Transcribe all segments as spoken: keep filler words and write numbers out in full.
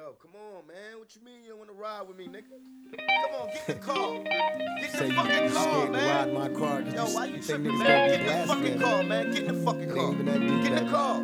Yo, come on, man. What you mean you don't want to ride with me, nigga? Come on, get in the car. Get in the fucking car, man. My car. Yo, why you tripping, man? Get in the fucking car, man. Get in the fucking car. Get in the car.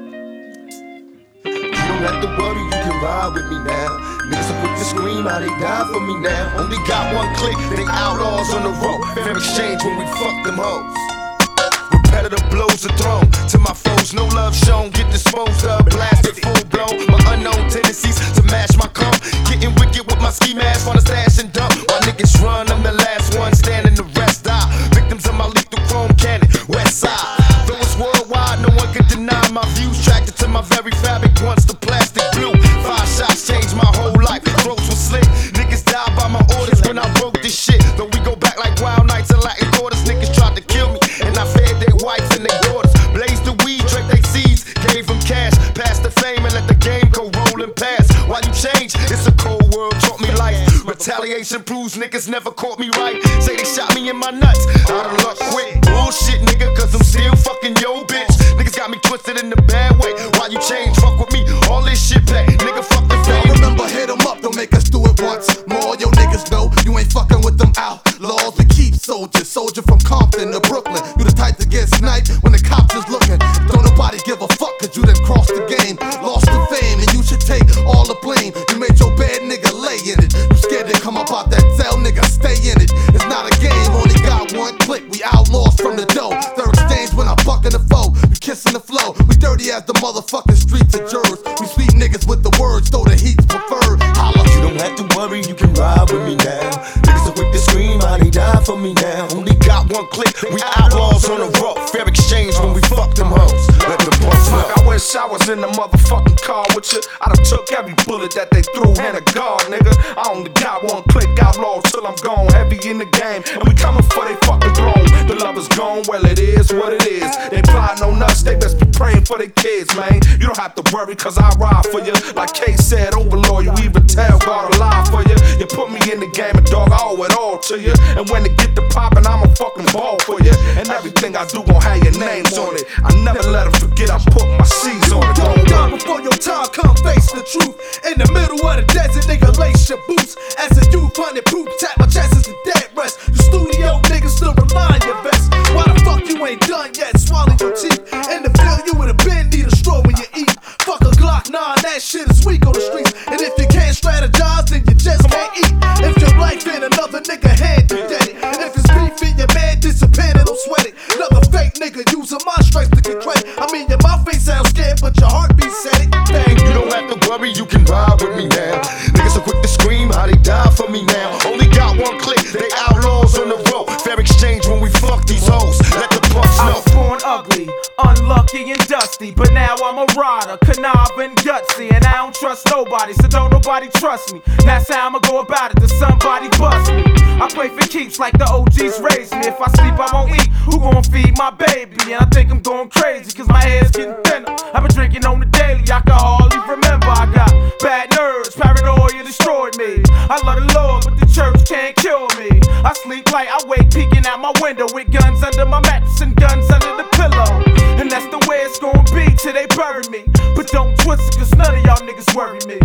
You don't have to worry, you can ride with me now. Niggas are quick to scream how they die for me now. Only got one click, they outlaws on the road. Fair exchange when we fuck them hoes. Repetitive blows are thrown to my foes. No love shown, get disposed of. Blasted full blown. My unknown tendencies to mash my comb. Getting wicked with my ski mask on the stash and dump. While niggas run, I'm the last one standing, the rest die. Victims of my lethal chrome cannon, west side. Though it's worldwide, no one can deny my views. Tracted to my very fabric once the plastic blue. Five shots changed my whole life. Throats were slit. Niggas died by my orders when I wrote this shit. Though we go back like wild nights and Latin quarters. Niggas tried to kill me and I fed their wives and their daughters. Blazed the weed, drank they seeds, gave them cash. Passed the fame and let the game go rollin' past. While you change, it's a cold world, taught me life. Retaliation proves niggas never caught me right. Say they shot me in my nuts, out of luck quick. Bullshit nigga, cause I'm still fucking yo bitch. Niggas got me twisted in the bad way. While you change, fuck with me, all this shit back. Nigga, fuck the fame. Remember, hit them up, don't make us do it once more. Yo niggas know you ain't fucking with them outlaws. We keep soldiers, soldier from Compton to Brooklyn. You the type to get sniped when the cops is looking. Don't nobody give a fuck cause you done crossed the game. Lost the fame and you should take all the blame. You made your bed, nigga, lay in it. You scared to come up out that cell, nigga, stay in it. It's not a game, only got one click. We outlaws from the dough. Third exchange when I'm bucking the foe. We kissing the flow. We dirty as the motherfucking streets of jurors. We sweet niggas with the words, though the heat's preferred. Holla. You don't have to worry, you can ride with me now. Niggas are quick to scream how they die for me now. Only got one click, we outlaws on the road. Fair exchange when we fuck them hoes. Let the boys know. I wish I was in the motherfucking car with you. I done took every bullet that they threw in a guard, nigga. I only got one click, outlaws till I'm gone. Heavy in the game, and we coming for they fucking throne. The love is gone, well it is what it is. They plotting on us, they best be praying for their kids, man. You don't have to worry, cause I ride for you. Like K said, overlord, you even tell God a lie for you. You put me in the game, and dog, I owe it all to you. And when it get to poppin', I'm a fucking ball for you. And everything I do gon' have your names on it. I never let them forget I put my C's on it. Don't die before your time, come face the truth. In the middle of the desert, nigga, lace your boots. As a youth, hundred proof, tap my chest as the dead rest. The studio niggas still relying your best. Why the fuck you ain't done yet? Swallow your teeth. In the field, you would have been need a straw when you eat. Fuck a Glock, nah, that shit is weak on the streets. And if you can't strategize, then you just can't eat. If your life in another nigga hand, you dead it. And if it's beef in your man, disappearing, don't sweat it. Another fake nigga using my strength to get credit. I mean, your mouth ain't sound scared, but your heartbeat said it. Bang. You don't have to worry, you can ride with me now. Niggas are quick to scream how they die for me now. Only got one click, they outlaws on the road. Fair exchange when we fuck these hoes. Let the punks I know. was born ugly, unlucky and dusty, but now I'm a rider, conniving, gutsy, and I don't trust nobody, so don't nobody trust me. That's how I'ma go about it, till somebody bust me. I play for keeps like the O Gs raised me. If I sleep, I won't eat. Who gon' feed my baby? And I think I'm going crazy, cause my hair's getting thinner. I've been drinking on the daily, I can hardly remember. I got bad nerves, paranoia destroyed me. I love the Lord, but the church can't kill me. I sleep light, I wake peeking out my window with guns under my mattress and guns under the pillow. And that's the way it's gonna be till they bury me. But don't twist it, cause none of y'all niggas worry me.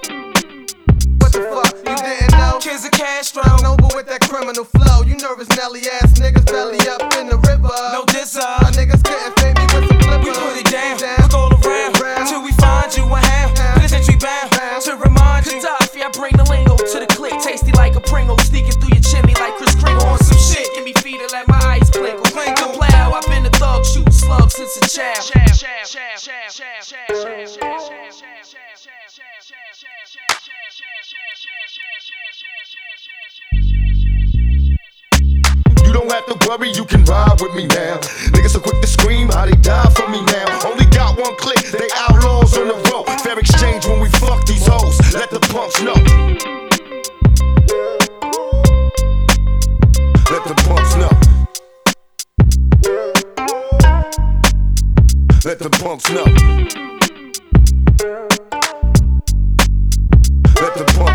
What the fuck, you didn't know? Kids of Castro, Noble with that criminal flow. You nervous Nelly ass niggas belly up in the river. no diss My niggas couldn't fade me with some flippers. We put it down, we go around, till we find you and how. Penitentiary bound, to remind you. Gaddafi, I bring the lingo to the click. Tasty like a Pringle, sneaking through your chimney like Chris Kringle. On some shit, give me feet and let my eyes plinkle. Plinkle, plow, I've been a thug, shooting slugs since a child. You don't have to worry, you can ride with me now. Niggas are quick to scream how they die for me now. Only got one click, they outlaws on the road. Fair exchange when we fuck these hoes. Let the punks know. Let the punks know. Let the punks know. Let the punks